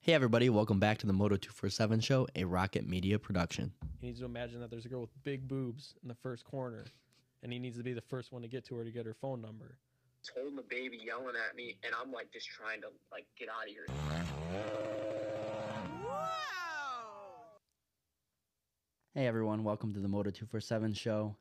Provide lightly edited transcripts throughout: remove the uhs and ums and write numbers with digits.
Hey everybody, welcome back to the Moto 247 show, a Rocket Media production. He needs to imagine that there's a girl with big boobs in the first corner, and he needs to be the first one to get to her to get her phone number. Holding the baby, yelling at me, and I'm like just trying to get out of here. Hey everyone, welcome to the Moto 247 show.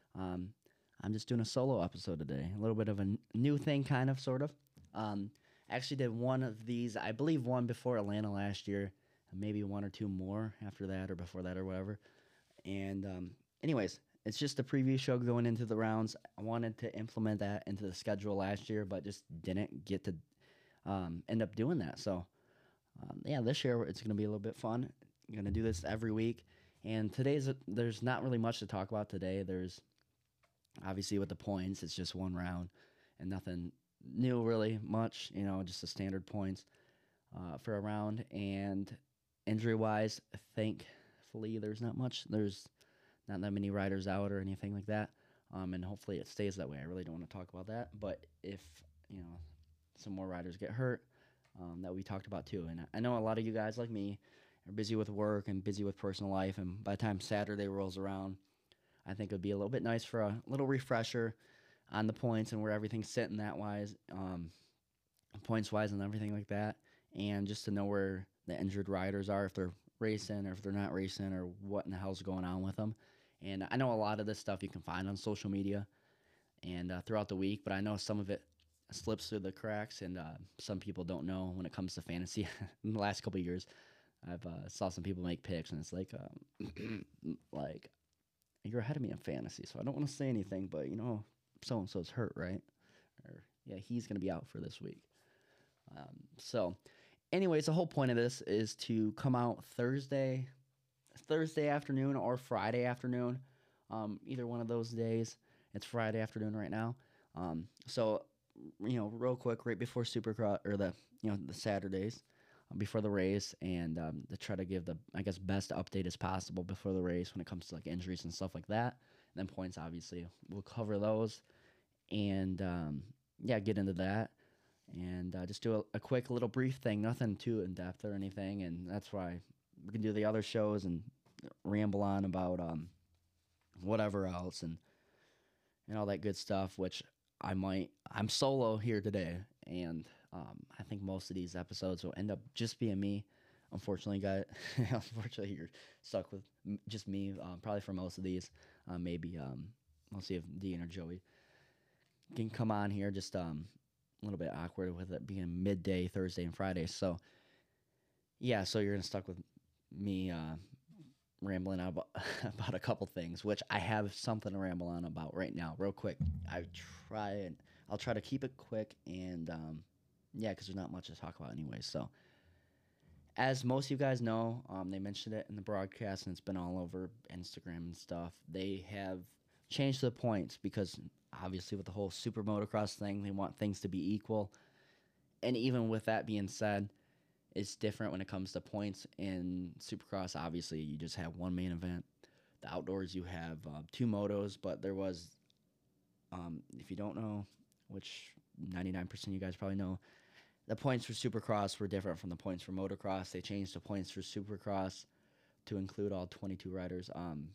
I'm just doing a solo episode today, a little bit of a new thing, kind of, sort of. Actually did one of these, I believe one before Atlanta last year, and maybe one or two more after that or before that or whatever. And anyways, it's just a preview show going into the rounds. I wanted to implement that into the schedule last year, but just didn't get to end up doing that. So yeah, this year it's going to be a little bit fun. I'm going to do this every week. And there's not really much to talk about today. There's obviously with the points, it's just one round and nothing new really much, just the standard points for a round. And injury-wise, thankfully, there's not much. There's not that many riders out or anything like that. And hopefully it stays that way. I really don't want to talk about that. But if, some more riders get hurt, that we talked about too. And I know a lot of you guys like me are busy with work and busy with personal life. And by the time Saturday rolls around, I think it would be a little bit nice for a little refresher on the points and where everything's sitting that wise, points wise and everything like that. And just to know where the injured riders are, if they're racing or if they're not racing or what in the hell's going on with them. And I know a lot of this stuff you can find on social media and throughout the week, but I know some of it slips through the cracks and some people don't know when it comes to fantasy. In the last couple of years, I've saw some people make picks and it's like, like, you're ahead of me in fantasy, so I don't want to say anything, but so-and-so's hurt, right? Or, yeah, he's going to be out for this week. So, anyways, the whole point of this is to come out Thursday afternoon or Friday afternoon, either one of those days. It's Friday afternoon right now. So, real quick, right before Supercross, or the Saturdays, before the race, and to try to give the, I guess, best update as possible before the race when it comes to like injuries and stuff like that. And then points, obviously, we'll cover those, and get into that, and just do a quick little brief thing, nothing too in depth or anything. And that's why we can do the other shows and ramble on about whatever else and all that good stuff, which I'm solo here today, and I think most of these episodes will end up just being me. Unfortunately, unfortunately, you're stuck with just me, probably for most of these. Maybe we'll see if Dean or Joey can come on here. Just a little bit awkward with it being midday Thursday and Friday. So, yeah, so you're going to stuck with me rambling on about a couple things, which I have something to ramble on about right now, real quick. I'll try to keep it quick and because there's not much to talk about anyway. So, as most of you guys know, they mentioned it in the broadcast and it's been all over Instagram and stuff. They have changed the points because obviously with the whole super motocross thing, they want things to be equal. And even with that being said, it's different when it comes to points. In Supercross, obviously, you just have one main event. The outdoors, you have two motos, but there was, if you don't know, which 99% of you guys probably know, the points for Supercross were different from the points for motocross. They changed the points for Supercross to include all 22 riders.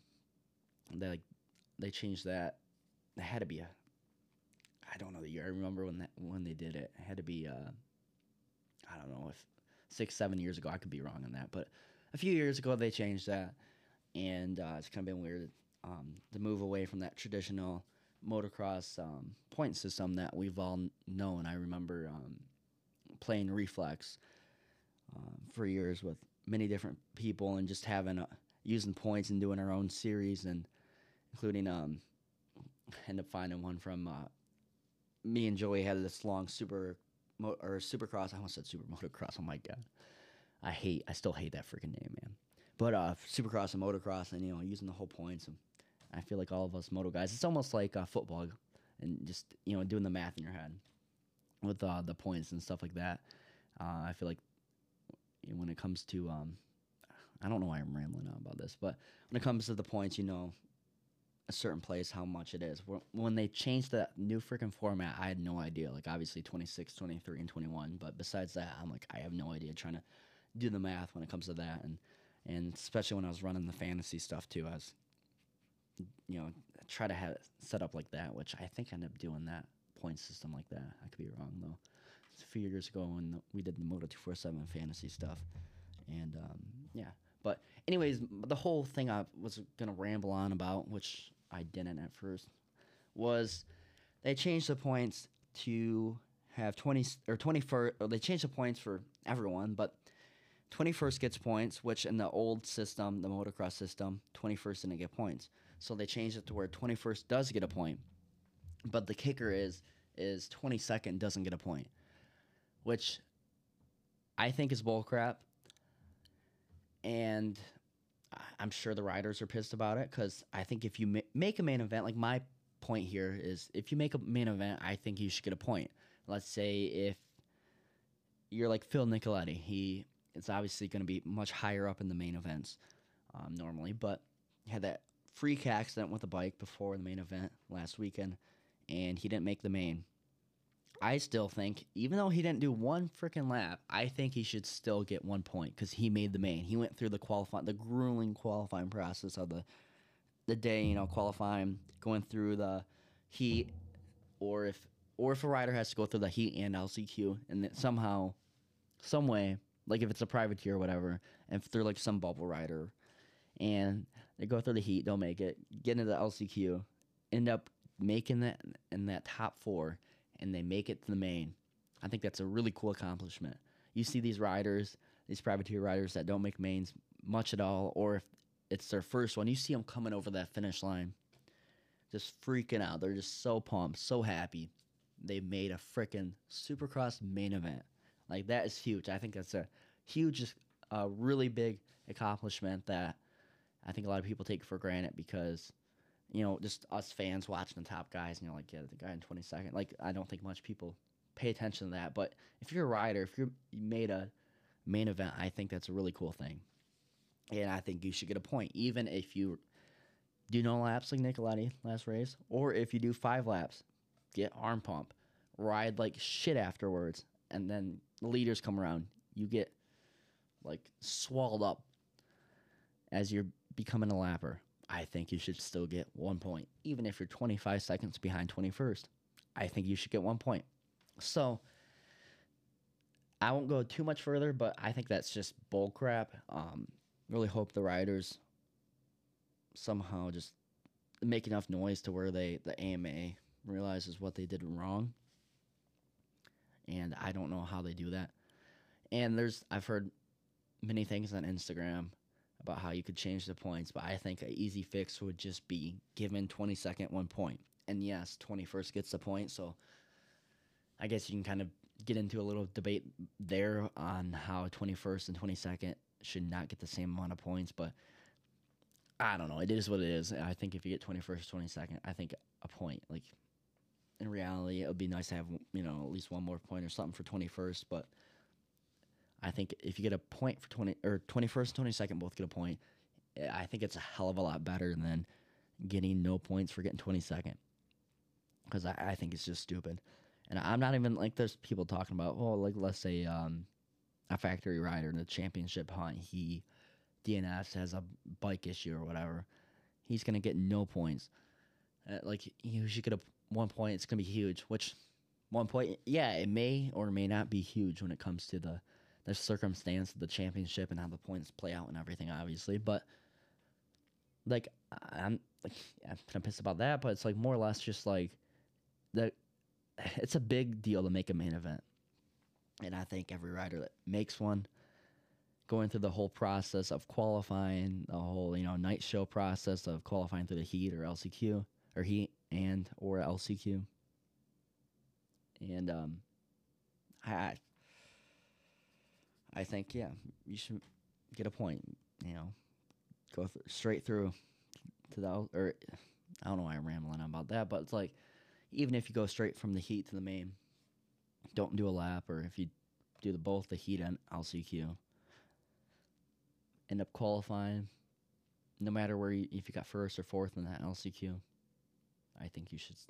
They changed that. It had to be I don't know the year. I remember when they did it. It had to be I don't know, if 6-7 years ago. I could be wrong on that, but a few years ago they changed that, and it's kind of been weird to move away from that traditional motocross point system that we've all known. I remember playing Reflex for years with many different people and just using points and doing our own series, and including end up finding one from me and Joey had this long Supercross. I almost said super motocross. Oh my god, I still hate that freaking name, man. But Supercross and motocross, and using the whole points. And I feel like all of us moto guys, it's almost like football, and just doing the math in your head with the points and stuff like that. I feel like when it comes to I don't know why I'm rambling on about this, but when it comes to the points, a certain place how much it is. When they changed that new freaking format, I had no idea. Like, obviously 26, 23, and 21, but besides that, I'm like, I have no idea, trying to do the math when it comes to that, and especially when I was running the fantasy stuff too. I was, try to have it set up like that, which I think I ended up doing that point system like that. I could be wrong though. It's a few years ago when we did the Moto 247 fantasy stuff, and yeah. But anyways, the whole thing I was gonna ramble on about, which I didn't at first, was they changed the points to have 20 or 21st. Or they changed the points for everyone, but 21st gets points, which in the old system, the motocross system, 21st didn't get points. So they changed it to where 21st does get a point. But the kicker is 22nd doesn't get a point, which I think is bullcrap. And I'm sure the riders are pissed about it, because I think if you make a main event, like my point here is, if you make a main event, I think you should get a point. Let's say if you're like Phil Nicoletti, it's obviously going to be much higher up in the main events normally, but he had that freak accident with a bike before the main event last weekend, and he didn't make the main. I still think, even though he didn't do one freaking lap, I think he should still get 1 point, because he made the main. He went through the grueling qualifying process of the day, qualifying, going through the heat, or if a rider has to go through the heat and LCQ, and that somehow, some way, like if it's a privateer or whatever, and if they're like some bubble rider, and they go through the heat, don't make it, get into the LCQ, end up making that in that top 4, and they make it to the main. I think that's a really cool accomplishment. You see these riders, these privateer riders that don't make mains much at all, or if it's their first one, you see them coming over that finish line, just freaking out. They're just so pumped, so happy. They made a freaking Supercross main event. Like, that is huge. I think that's a huge, really big accomplishment that I think a lot of people take for granted, because just us fans watching the top guys, and like, yeah, the guy in 22nd. Like, I don't think much people pay attention to that. But if you're a rider, if you made a main event, I think that's a really cool thing. And I think you should get a point, even if you do no laps like Nicoletti last race, or if you do 5 laps, get arm pump, ride like shit afterwards, and then the leaders come around. You get like swallowed up as you're becoming a lapper. I think you should still get 1 point. Even if you're 25 seconds behind 21st, I think you should get 1 point. So I won't go too much further, but I think that's just bull crap. Really hope the riders somehow just make enough noise to where the AMA realizes what they did wrong. And I don't know how they do that. And I've heard many things on Instagram about how you could change the points, but I think an easy fix would just be giving 22nd 1 point. And yes, 21st gets the point, so I guess you can kind of get into a little debate there on how 21st and 22nd should not get the same amount of points, but I don't know. It is what it is. I think if you get 21st, 22nd, I think a point. Like, in reality, it would be nice to have, at least one more point or something for 21st, but I think if you get a point for 21st and 22nd both get a point, I think it's a hell of a lot better than getting no points for getting 22nd, because I think it's just stupid. And I'm not even, like, there's people talking about, like, let's say a factory rider in the championship hunt, DNS has a bike issue or whatever, he's going to get no points. Like, you should get 1 point, it's going to be huge, which 1 point, yeah, it may or may not be huge when it comes to the circumstance of the championship and how the points play out and everything, obviously. But, like, I'm kind of pissed about that, but it's, like, more or less just, like, it's a big deal to make a main event. And I think every rider that makes one, going through the whole process of qualifying, the whole, night show process of qualifying through the heat or LCQ, or heat or LCQ. And I think, yeah, you should get a point, go straight through to or I don't know why I'm rambling on about that, but it's like, even if you go straight from the heat to the main, don't do a lap, or if you do both the heat and LCQ, end up qualifying, no matter if you got first or fourth in that LCQ, I think you should,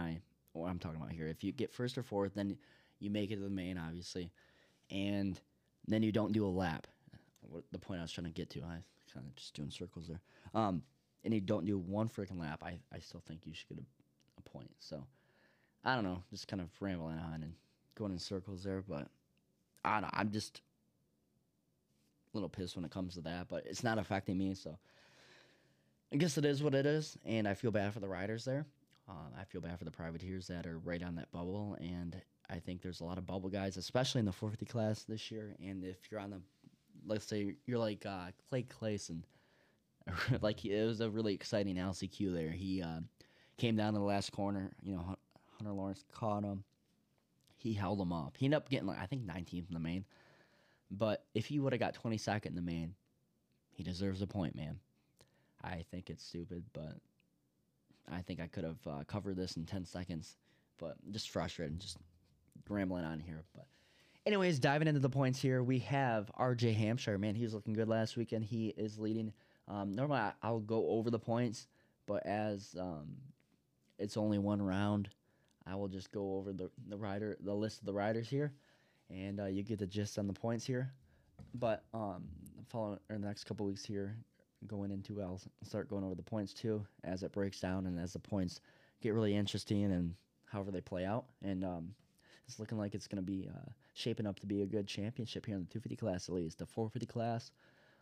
what I'm talking about here, if you get first or fourth, then you make it to the main, obviously, and then you don't do a lap. The point I was trying to get to, I kind of just doing circles there. And you don't do one freaking lap, I still think you should get a point. So I don't know, just kind of rambling on and going in circles there, but I don't know. I'm just a little pissed when it comes to that, but it's not affecting me, so I guess it is what it is, and I feel bad for the riders there. I feel bad for the privateers that are right on that bubble, and I think there's a lot of bubble guys, especially in the 450 class this year. And if you're on the, let's say you're like Clay Clayson, like it was a really exciting LCQ there. He came down to the last corner. You know, Hunter Lawrence caught him. He held him off. He ended up getting, like, I think, 19th in the main. But if he would have got 22nd in the main, he deserves a point, man. I think it's stupid, but I think I could have covered this in 10 seconds. But I'm just frustrated, just rambling on here. But anyways, diving into the points here, we have RJ Hampshire. Man, he was looking good last weekend. He is leading. Normally, I'll go over the points, but as it's only one round, I will just go over the list of the riders here, and you get the gist on the points here. But following the next couple weeks here, going into, I'll start going over the points too as it breaks down and as the points get really interesting and however they play out. And it's looking like it's going to be shaping up to be a good championship here in the 250 class at least. The 450 class,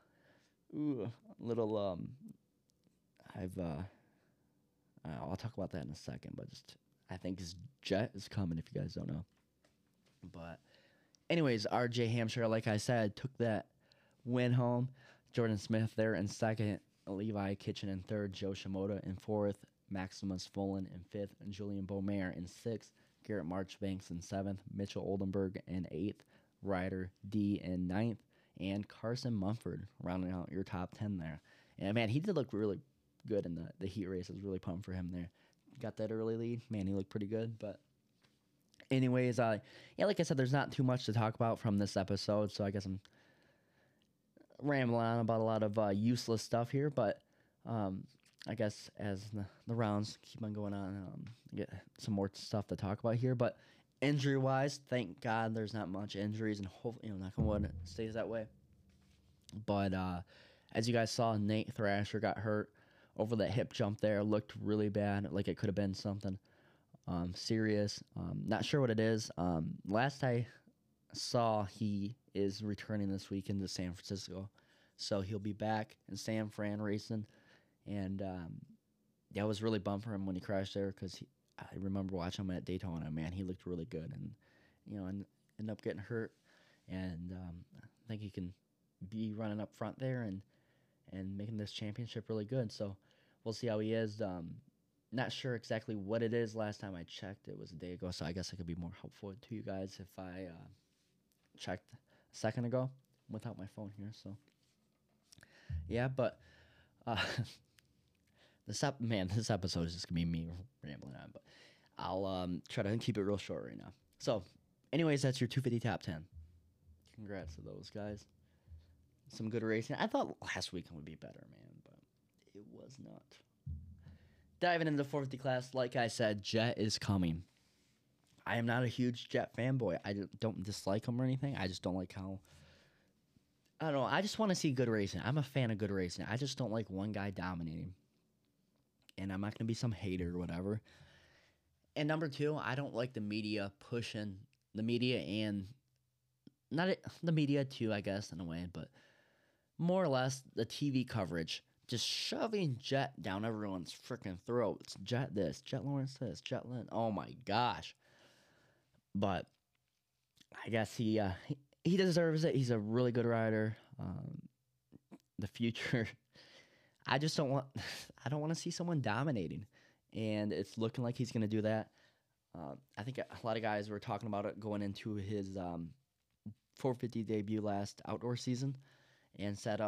I'll talk about that in a second, but just I think his jet is coming if you guys don't know. But anyways, RJ Hampshire, like I said, took that win home. Jordan Smith there in second, Levi Kitchen in third, Joe Shimoda in fourth, Maximus Folan in fifth, and Julian Beaumaire in sixth, Garrett Marchbanks in seventh, Mitchell Oldenburg in eighth, Ryder D in ninth, and Carson Mumford rounding out your top 10 there. And man, he did look really good in the heat race. I was really pumped for him there. Got that early lead. Man, he looked pretty good. But anyways, yeah, like I said, there's not too much to talk about from this episode, so I guess I'm rambling on about a lot of useless stuff here. But I guess as the rounds keep on going on, get some more stuff to talk about here. But injury-wise, thank God there's not much injuries, and hopefully, knock on wood, it stays that way. But as you guys saw, Nate Thrasher got hurt over that hip jump there. Looked really bad, like it could have been something serious. Not sure what it is. Last I saw, he is returning this weekend to San Francisco, so he'll be back in San Fran racing. And that was really bummed for him when he crashed there, because I remember watching him at Daytona. Man, he looked really good, and ended up getting hurt. And I think he can be running up front there and making this championship really good. So we'll see how he is. Not sure exactly what it is. Last time I checked, it was a day ago, so I guess I could be more helpful to you guys if I checked a second ago without my phone here. So yeah, but this episode is just gonna be me rambling on, but I'll try to keep it real short right now. So anyways, that's your 250 top 10. Congrats to those guys. Some good racing. I thought last weekend would be better, man, but it was not. Diving into the 450 class, like I said, Jet is coming. I am not a huge Jet fanboy. I don't dislike him or anything. I just don't like how... I don't know. I just want to see good racing. I'm a fan of good racing. I just don't like one guy dominating. And I'm not going to be some hater or whatever. And number two, I don't like the media pushing... The media and... Not the media too, I guess, in a way, but... More or less, the TV coverage, just shoving Jet down everyone's freaking throats. Jet this, Jet Lawrence this, Jet Lynn. Oh my gosh. But I guess he deserves it. He's a really good rider. The future, I don't want to see someone dominating. And it's looking like he's going to do that. I think a lot of guys were talking about it going into his 450 debut last outdoor season. And said,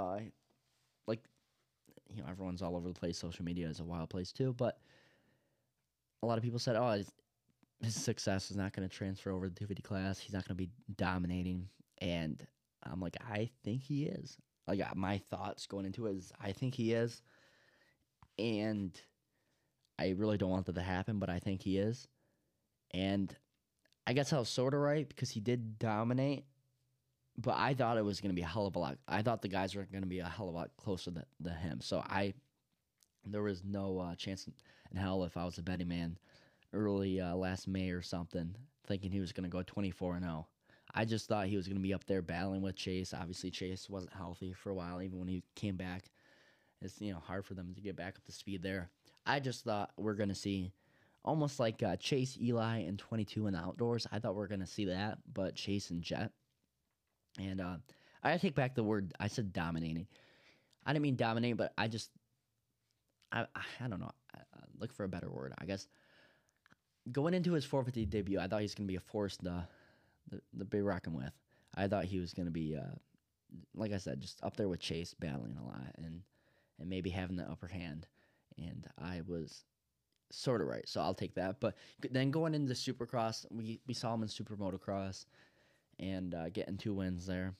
everyone's all over the place. Social media is a wild place too. But a lot of people said, his success is not going to transfer over to the 250 class. He's not going to be dominating. And I'm like, I think he is. Like, my thoughts going into it is, I think he is. And I really don't want that to happen, but I think he is. And I guess I was sort of right, because he did dominate. but I thought it was going to be a hell of a lot. I thought the guys were going to be a hell of a lot closer than him. So there was no chance in hell if I was a betting man early last May or something, thinking he was going to go 24-0. I just thought he was going to be up there battling with Chase. Obviously, Chase wasn't healthy for a while, even when he came back. It's hard for them to get back up to speed there. I just thought we're going to see almost like Chase, Eli, and 22 in the outdoors. I thought we are going to see that, but Chase and Jet. And I take back the word. I said dominating. I didn't mean dominate, but I don't know. Look for a better word, I guess. Going into his 450 debut, I thought he was going to be a force to be rocking with. I thought he was going to be, like I said, just up there with Chase, battling a lot and maybe having the upper hand. And I was sort of right, so I'll take that. But then going into Supercross, we saw him in Super Motocross and getting 2 wins there.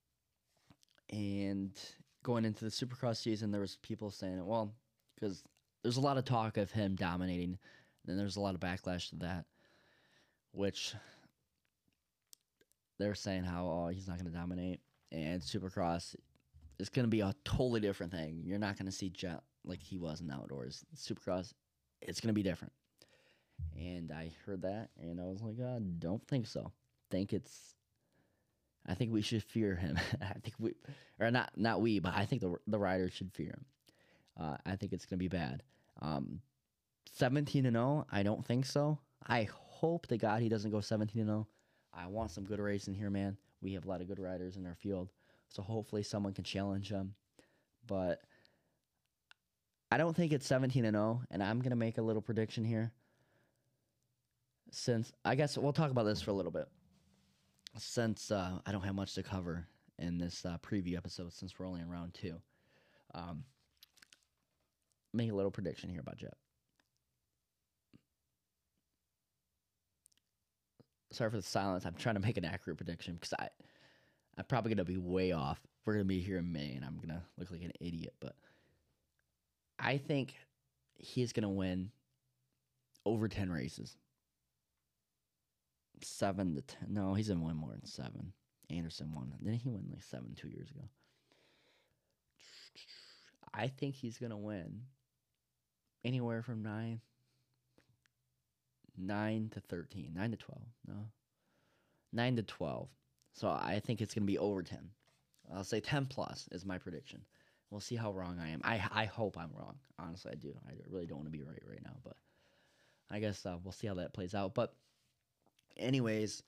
And going into the Supercross season, there was people saying, well, because there's a lot of talk of him dominating, and there's a lot of backlash to that, which they're saying how he's not going to dominate, and Supercross is going to be a totally different thing. You're not going to see Jet like he was in the outdoors. Supercross, it's going to be different. And I heard that, and I was like, don't think so. I think we should fear him. I think not we, but I think the riders should fear him. I think it's going to be bad. 17-0, I don't think so. I hope to God he doesn't go 17-0. I want some good racing here, man. We have a lot of good riders in our field, so hopefully someone can challenge him. But I don't think it's 17-0, and I'm going to make a little prediction here. Since I guess we'll talk about this for a little bit. Since I don't have much to cover in this preview episode, since we're only in round 2, make a little prediction here about Jet. Sorry for the silence. I'm trying to make an accurate prediction because I'm probably going to be way off. We're going to be here in May, and I'm going to look like an idiot. But I think he's going to win over 10 races. 7 to 10. No, he's going to win more than 7. Anderson won. Didn't he win like 7 2 years ago? I think he's going to win anywhere from 9 to 13. 9 to 12. No. 9 to 12. So I think it's going to be over 10. I'll say 10 plus is my prediction. We'll see how wrong I am. I hope I'm wrong. Honestly, I do. I really don't want to be right now. But I guess we'll see how that plays out. But anyways,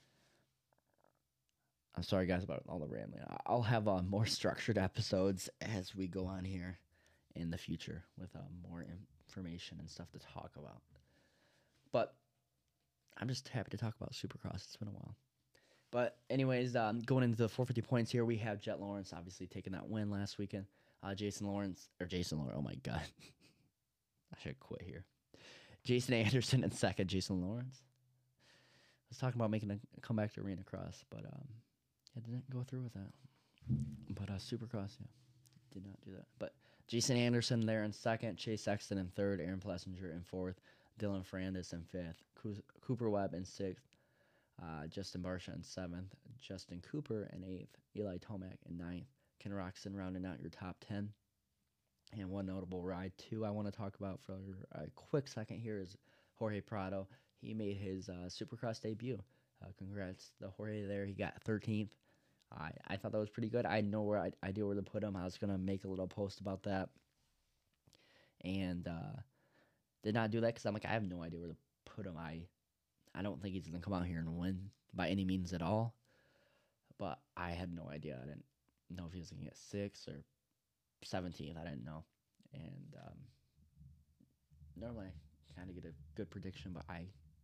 I'm sorry, guys, about all the rambling. I'll have more structured episodes as we go on here in the future with more information and stuff to talk about. But I'm just happy to talk about Supercross. It's been a while. But anyways, going into the 450 points here, we have Jet Lawrence obviously taking that win last weekend. Jason Lawrence, oh my God. I should quit here. Jason Anderson in second, Jason Lawrence. I was talking about making a comeback to Arena Cross, but it didn't go through with that. But Supercross, yeah, did not do that. But Jason Anderson there in second, Chase Sexton in third, Aaron Plessinger in fourth, Dylan Ferrandis in fifth, Cooper Webb in sixth, Justin Barsha in seventh, Justin Cooper in eighth, Eli Tomac in ninth, Ken Roxon rounding out your top 10. And one notable ride, too, I want to talk about for a quick second here is Jorge Prado. He made his Supercross debut. Congrats to Jorge there. He got 13th. I thought that was pretty good. I know where idea where to put him. I was going to make a little post about that. And did not do that because I'm like, I have no idea where to put him. I don't think he's going to come out here and win by any means at all. But I had no idea. I didn't know if he was going to get 6th or 17th. I didn't know. And normally I kind of get a good prediction, but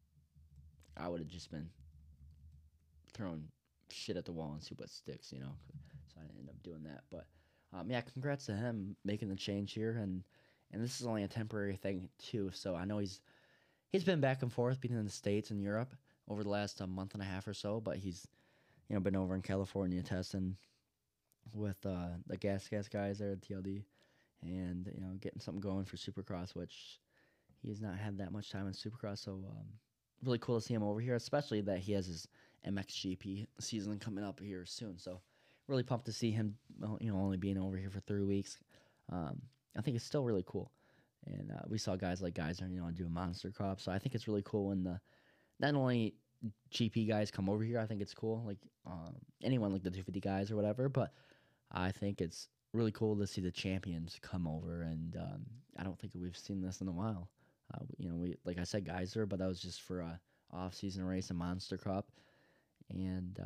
I would have just been throwing shit at the wall and see what sticks, you know. So I ended up doing that. But yeah, congrats to him making the change here, and this is only a temporary thing too. So I know he's been back and forth between the States and Europe over the last month and a half or so, but he's been over in California testing with the gas guys there at TLD, and getting something going for Supercross, which he has not had that much time in Supercross. So really cool to see him over here, especially that he has his MXGP season coming up here soon. So really pumped to see him, only being over here for 3 weeks. I think it's still really cool. And we saw guys like Geyser, do a Monster Cup. So I think it's really cool when not only GP guys come over here. I think it's cool, like anyone like the 250 guys or whatever. But I think it's really cool to see the champions come over, and I don't think we've seen this in a while. We like I said, Geyser, but that was just for a off-season race, a Monster Cup, and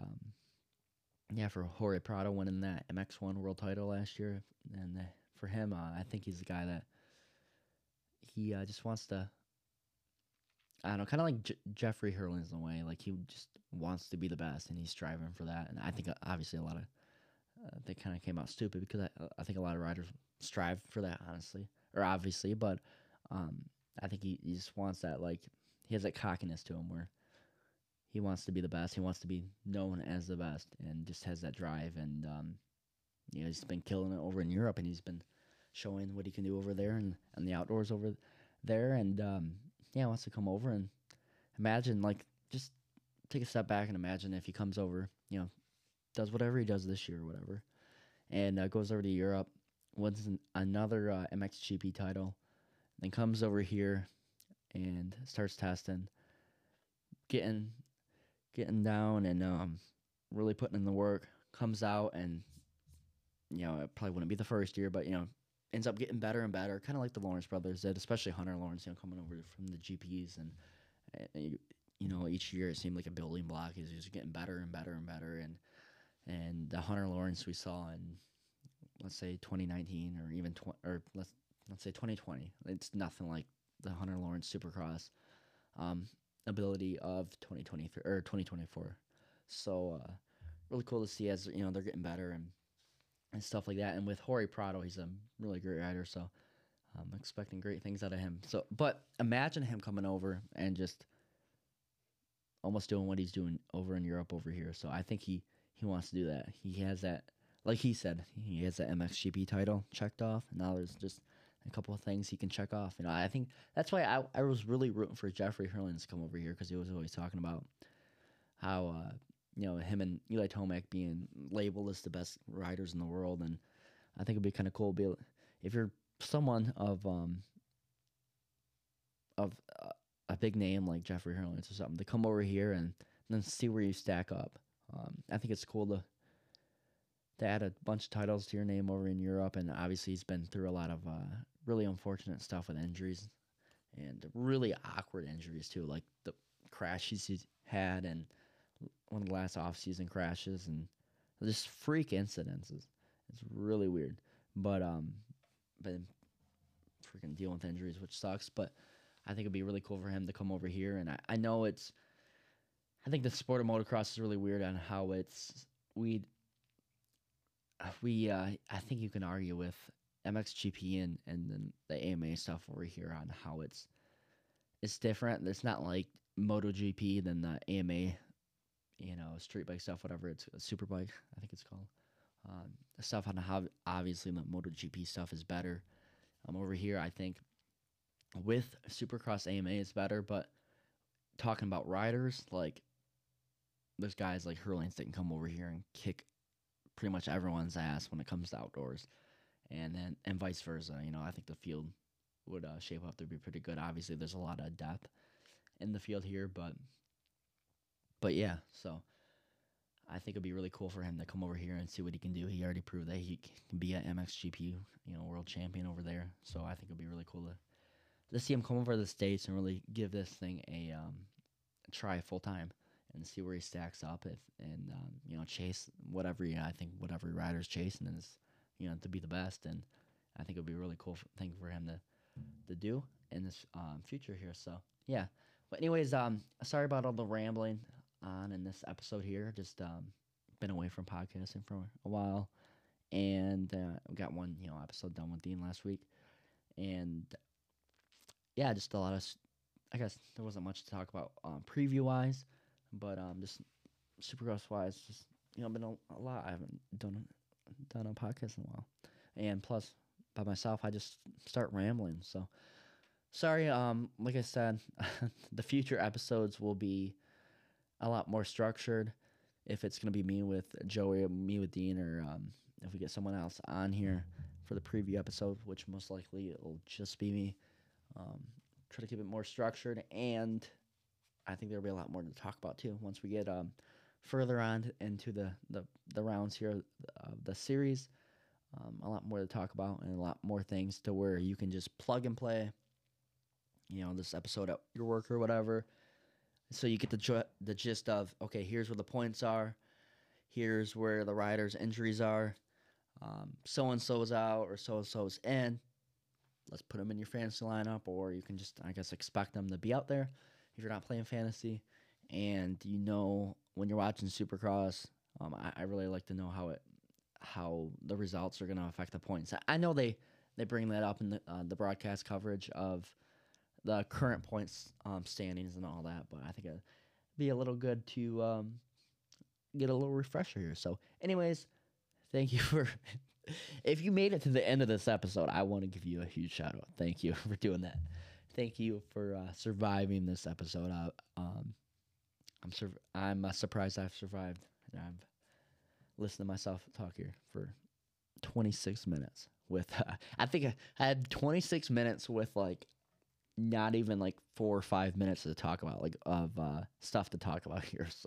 for Jorge Prado winning that MX1 world title last year, and for him, I think he's the guy that he just wants to. I don't know, kind of like Jeffrey Hurlins in a way. Like he just wants to be the best, and he's striving for that. And I think obviously a lot of they kind of came out stupid because I think a lot of riders strive for that, honestly, or obviously. But I think he just wants that, like he has that cockiness to him where he wants to be the best. He wants to be known as the best, and just has that drive. And he's been killing it over in Europe, and he's been showing what he can do over there and the outdoors over there. And wants to come over and imagine, like, just take a step back and imagine if he comes over, does whatever he does this year or whatever, and goes over to Europe, wins another MXGP title, then comes over here and starts testing, getting down and really putting in the work, comes out and, it probably wouldn't be the first year, but, ends up getting better and better, kind of like the Lawrence brothers did, especially Hunter Lawrence, coming over from the GPs. And each year it seemed like a building block. He's just getting better and better and better. And the Hunter Lawrence we saw in, let's say, 2019 or even, let's say 2020, it's nothing like the Hunter Lawrence Supercross ability of 2023 or 2024. So really cool to see as, they're getting better and stuff like that. And with Jorge Prado, he's a really great rider, so I'm expecting great things out of him. So, but imagine him coming over and just almost doing what he's doing over in Europe over here. So I think he wants to do that. He has that, like he said, he has that MXGP title checked off. And now there's just a couple of things he can check off. I think that's why I was really rooting for Jeffrey Hurlins to come over here, because he was always talking about how him and Eli Tomac being labeled as the best riders in the world. And I think it'd be kind of cool if you're someone of a big name like Jeffrey Hurlins or something, to come over here and then see where you stack up. I think it's cool to add a bunch of titles to your name over in Europe. And obviously he's been through a lot of really unfortunate stuff with injuries, and really awkward injuries too, like the crashes he's had, and one of the last off-season crashes, and just freak incidences. It's really weird, but been freaking dealing with injuries, which sucks. But I think it'd be really cool for him to come over here. And I know I think the sport of motocross is really weird on how I think you can argue with MXGP and then the AMA stuff over here on how it's different. It's not like MotoGP than the AMA. Street bike stuff, whatever, it's a super bike, I think it's called. Stuff on how obviously the MotoGP stuff is better. Over here, I think with Supercross AMA is better, but talking about riders, like there's guys like Hurlins that can come over here and kick pretty much everyone's ass when it comes to outdoors, and vice versa. I think the field would shape up to be pretty good. Obviously, there's a lot of depth in the field here, but yeah, so I think it'd be really cool for him to come over here and see what he can do. He already proved that he can be an MXGP, world champion over there. So I think it'd be really cool to see him come over to the States and really give this thing a try full time and see where he stacks up and chase whatever. I think whatever rider's chasing is to be the best. And I think it'd be a really cool thing for him to do in this future here. So yeah. But anyways, sorry about all the rambling on in this episode here. Just been away from podcasting for a while, and we got one episode done with Dean last week, and yeah, just a lot of, I guess there wasn't much to talk about preview wise, but just Supercross wise, just been a lot. I haven't done a podcast in a while, and plus by myself I just start rambling. So sorry. Like I said, the future episodes will be a lot more structured. If it's going to be me with Joey, or me with Dean, or if we get someone else on here for the preview episode, which most likely it'll just be me. Try to keep it more structured, and I think there'll be a lot more to talk about too once we get further on into the rounds here of the series. A lot more to talk about, and a lot more things to where you can just plug and play, this episode at your work or whatever. So you get the gist of, okay, here's where the points are, here's where the riders' injuries are, so-and-so's out or so-and-so's in. Let's put them in your fantasy lineup, or you can just, I guess, expect them to be out there if you're not playing fantasy. And when you're watching Supercross, I really like to know how the results are going to affect the points. I know they bring that up in the broadcast coverage of the current points standings and all that, but I think it'd be a little good to get a little refresher here. So anyways, thank you for if you made it to the end of this episode, I want to give you a huge shout out. Thank you for doing that. Thank you for surviving this episode. I'm surprised I've survived, and I've listened to myself talk here for 26 minutes with I think I had 26 minutes with like not even like 4 or 5 minutes to talk about, like of stuff to talk about here. So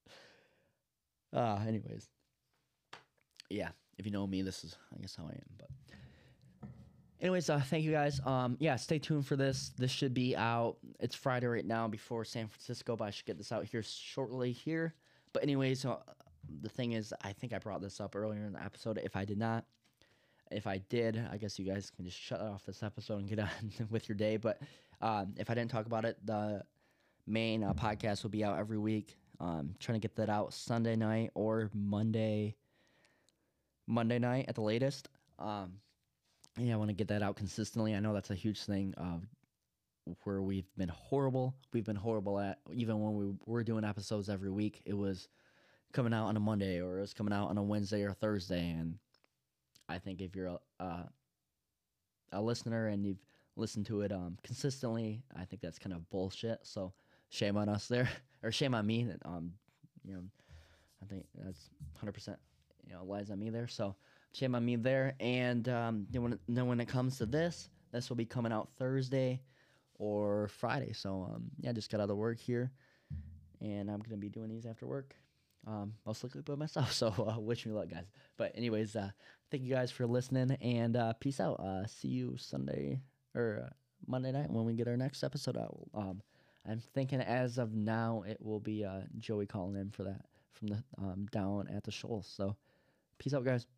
anyways, yeah, if you know me, this is, I guess, how I am. But anyways, thank you guys. Stay tuned for this. This should be out. It's Friday right now before San Francisco, but I should get this out here shortly here. But anyways, the thing is, I think I brought this up earlier in the episode. If I did not, if I did, I guess you guys can just shut off this episode and get on with your day. But if I didn't talk about it, the main podcast will be out every week. Trying to get that out Sunday night or Monday night at the latest. I want to get that out consistently. I know that's a huge thing where we've been horrible. We've been horrible at, even when we were doing episodes every week, it was coming out on a Monday or it was coming out on a Wednesday or Thursday. And I think if you're a listener and you've listened to it consistently, I think that's kind of bullshit. So shame on us there, or shame on me. That I think that's 100% lies on me there. So shame on me there. And when it comes to this will be coming out Thursday or Friday. So just got out of work here, and I'm gonna be doing these after work. Most likely by myself. So wish me luck, guys. But anyways, thank you guys for listening, and peace out. See you Sunday or Monday night when we get our next episode out. I'm thinking as of now it will be Joey calling in for that from the down at the Shoals. So peace out, guys.